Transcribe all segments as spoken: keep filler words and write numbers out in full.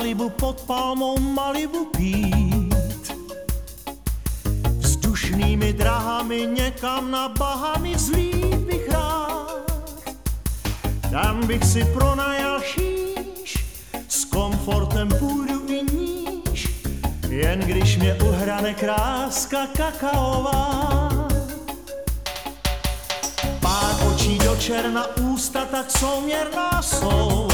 Malibu pod palmou Malibu pít. Vzdušnými drahami někam na Bahamy vzlít bych rád. Tam bych si pronajal šíš, s komfortem půjdu i níž, jen když mě uhrane kráska kakaová. Pár očí do černa, ústa tak souměrná jsou.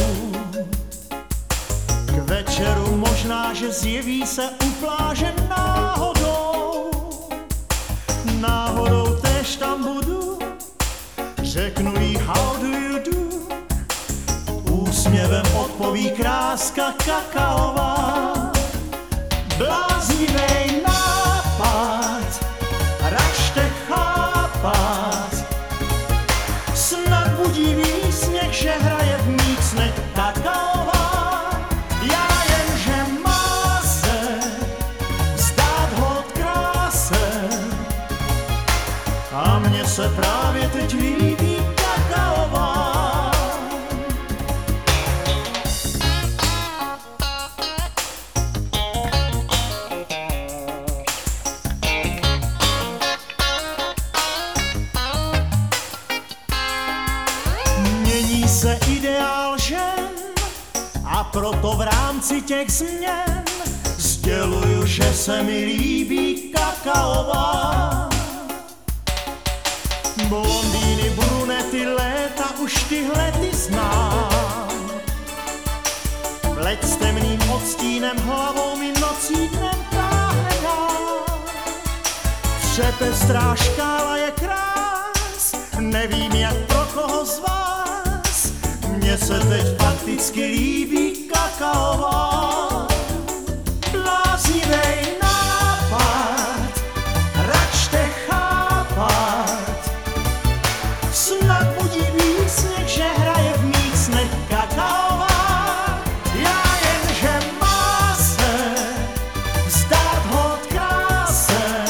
K večeru možná, že zjeví se u pláže náhodou. Náhodou též tam budu, řeknu jí how do you do. Úsměvem odpoví kráska kakaová. Bláznivej nápad, račte chápat, snad budí výsměch, že hraje v mých snech kakaová. Já jenže má se vzdát hod kráse, a mně se právě teď líbí kakaová. Mění se ideál žen, a proto v rámci těch změn sděluju, že se mi líbí kakaová. Blondýny, brunety, léta, už tyhle ty znám. Pleť s temným odstínem, hlavou mi nocí dnem táhne dál. Přepestrá škála je krás, nevím jak pro koho z vás. Mně se teď fakticky líbí kakaová. Bláznivej nápad, račte chápat, snad budí výsměch, že hraje v mých snech kakaová. Já jenže má se vzdát hod kráse,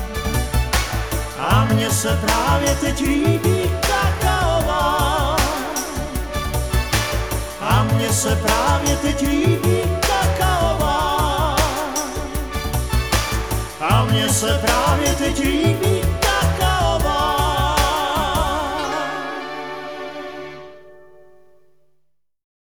a mně se právě teď líbí kakaová. A mně se právě teď líbí kakaová. A mně se právě teď líbí